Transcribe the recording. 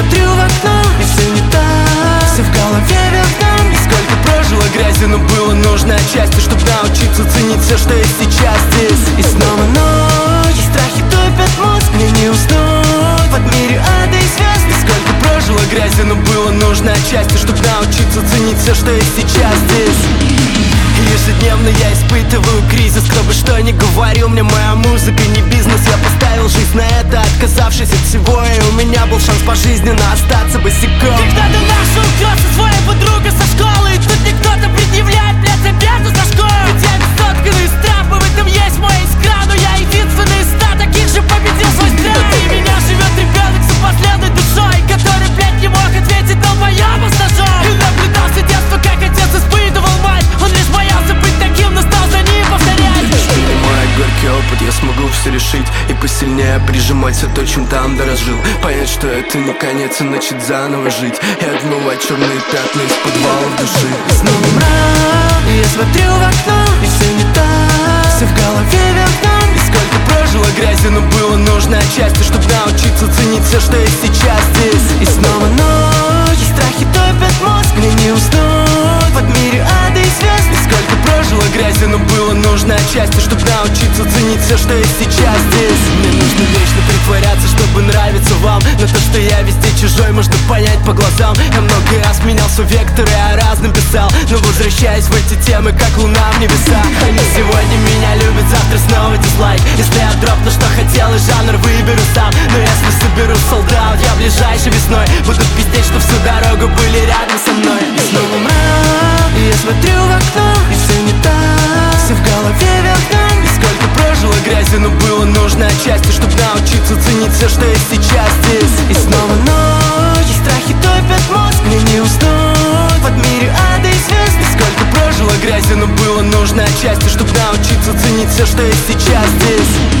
смотрю в окно, и все не так, все в голове вверх дном. И сколько прожила грязи, но было нужно отчасти, чтоб научиться ценить все, что есть сейчас здесь. И снова ночь, и страхи топят мозг, мне не уснуть под мире ада и звезд. И сколько прожила грязи, но было нужно отчасти, чтоб научиться ценить все, что есть сейчас здесь. Ежедневно я испытываю кризис. Кто бы что ни говорил, мне моя музыка не бизнес. Я поставил жизнь на это, отказавшись от всего. И у меня был шанс пожизненно остаться босиком. Когда-то нашел кроссы своей подруга со школы, и тут мне кто-то предъявляет, блядь, обязу за школу. Ведь я не сотканный из трапа, в этом есть моя искра. Но я единственный из 100 таких же победил свой страх. Внутри меня живет ребенок с последней душой, который, блядь, не мог ответить на моему с ножом. И наблюдал все детство, как отец испытывал мать. Он лишь боялся быть таким, но стал за ним повторять. Мой горький опыт, я смогу все решить и посильнее прижимать все то, чем там дорожил. Понять, что это не конец, и начать заново жить и отмывать черные пятна из подвалов души. Снова мрак, и я смотрю в окно, и все не так, все в голове вверх дном. И сколько прожила грязи, но было нужно отчасти, чтоб научиться ценить все, что есть сейчас здесь. И снова ночь, и страхи топят мозг, мне не уснуть под мире ада и звезд. И сколько прожила грязи, но было нужно отчасти, чтоб научиться ценить все, что есть сейчас здесь. Мне нужно вечно притворяться, чтобы нравиться вам, но то, что я везде чужой, можно понять по глазам. Я много раз менял свой вектор и о разном писал, но возвращаюсь в эти темы, как луна в небесах. Они сегодня меня любят, завтра снова дизлайк. Если я дропну, что хотел, и жанр выберу сам. Но если соберу солдат, я ближайшей весной буду пиздеть, что всю дорогу были рядом со мной. И снова мрак, и я смотрю в окно, и все не так, все в голове вверх дном. И сколько прожила грязи, но было нужно отчасти, чтоб научиться ценить все, что есть сейчас здесь. И снова ночь, и страхи топят мозг, мне не уснуть под мире ада и звезд. И сколько прожила грязи, но было нужно отчасти, чтоб научиться ценить все, что есть сейчас здесь.